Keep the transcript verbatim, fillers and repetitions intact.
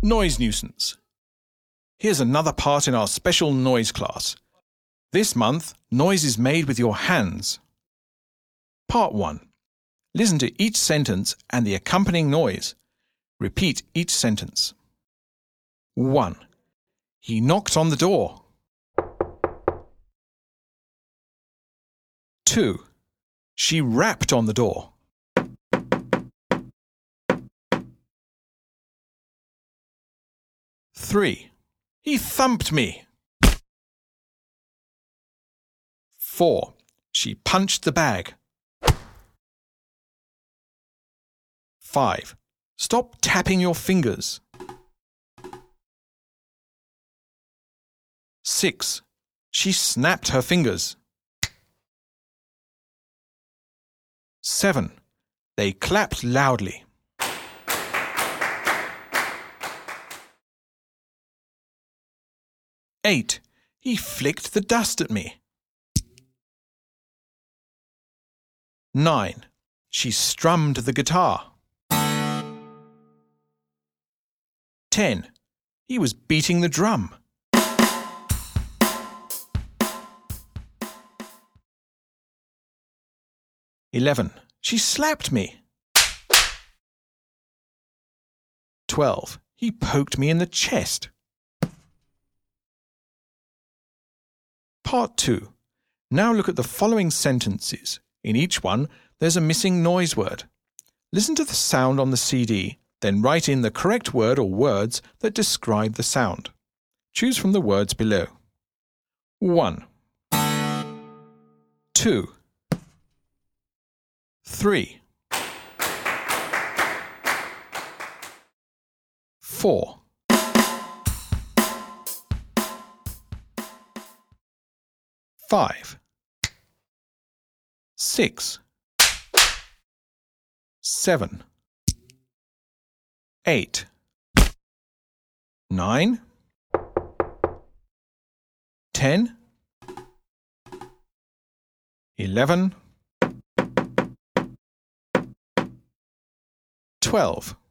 Noise nuisance. Here's another part in our special noise class. This month, noise is made with your hands. Part one. Listen to each sentence and the accompanying noise. Repeat each sentence. one. He knocked on the door. two. She rapped on the door. three. He thumped me. four. She punched the bag. five. Stop tapping your fingers. six. She snapped her fingers. seven. They clapped loudly. eight. He flicked the dust at me. nine. She strummed the guitar. ten. He was beating the drum. eleven. She slapped me. twelve. He poked me in the chest. Part two. Now look at the following sentences. In each one, there's a missing noise word. Listen to the sound on the C D, then write in the correct word or words that describe the sound. Choose from the words below. one. two. three. four. five. six. seven. eight. nine. ten. eleven. twelve.